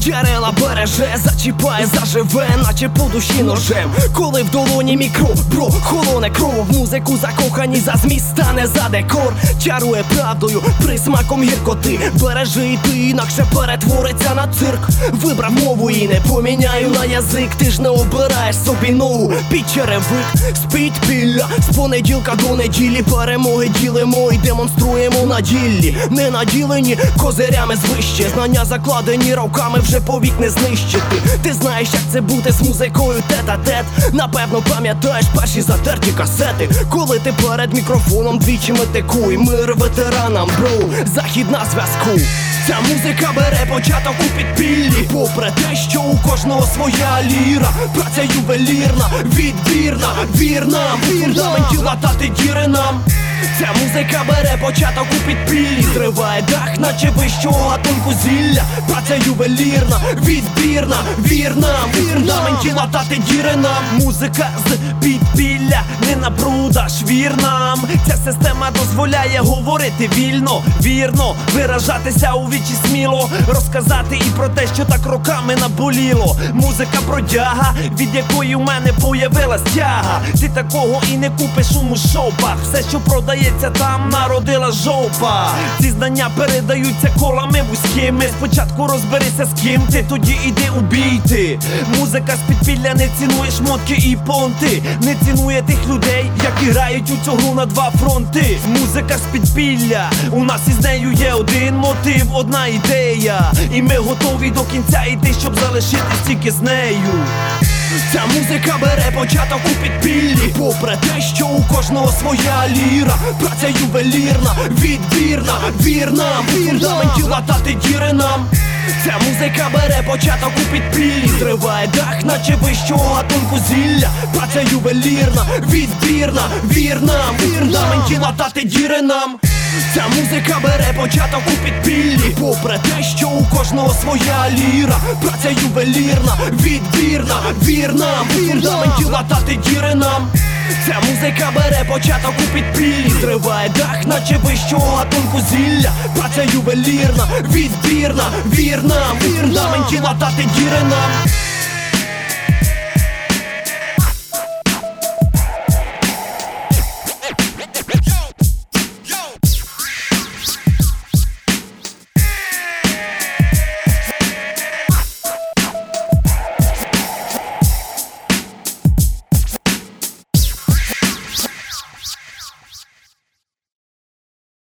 Джерела береже, зачіпає, заживе, наче по душі ножем. Коли в долоні мікро, бро, холоне кров. В музику закохані за зміст, а не за декор. Чарує правдою, присмаком гіркоти. Бережи і ти, інакше перетвориться на цирк. Вибрав мову і не поміняю на язик. Ти ж не обираєш собі ногу під черевик. З-під пілля, з понеділка до неділі. Перемоги ділимо і демонструємо на діллі. Не наділені козирями звище. Знання закладені роками, вже повік не знищити. Ти знаєш, як це бути з музикою тет-а-тет. Напевно пам'ятаєш перші затерті касети. Коли ти перед мікрофоном двічі метикуй. Мир ветеранам, бро, захід на зв'язку. Ця музика бере початок у підпіллі. Попри те, що у кожного своя ліра. Праця ювелірна, відбірна, вірна. В фундаменті латати діри нам. Ця музика бере початок у підпіллі. Зриває дах, наче вищого гатунку зілля. Праця ювелірна, відбірна, вірна. В фундаменті латати діри нам. Музика з підпілля, не набрудаш, вір нам. Ця система дозволяє говорити вільно, вірно, виражатися у вічі сміло, розказати і про те, що так роками наболіло. Музика бродяга, від якої в мене появилась тяга. Ти такого і не купиш у мушопах. Все, що продається там, народила жопа. Ці знання передаються колами вузькими. Спочатку розберися з ким ти, тоді іди у бій ти. Музика з підпілля не цінує шмотки і понти. Не цінує тих людей, які грають у цю гру на два фронти. Музика з підпілля, у нас із нею є один мотив, одна ідея. І ми готові до кінця йти, щоб залишитись тільки з нею. Ця музика бере початок у підпіллі. Попри те, що у кожного своя ліра. Праця ювелірна, відбірна, вірна. В фундаменті латати діри нам. Ця музика бере початок у підпіллі. Зриває дах, наче вищого гатунку зілля. Праця ювелірна, відбірна, вірна. В фундаменті латати діри нам. Ця музика бере початок у підпіллі. Попри те, що у кожного своя ліра. Праця ювелірна, відбірна, вірна. В фундаменті латати діри нам. Ця музика бере початок у підпіллі. Зриває дах, наче вищого гатунку зілля. Праця ювелірна, відбірна, вірна. В фундаменті латати діри нам.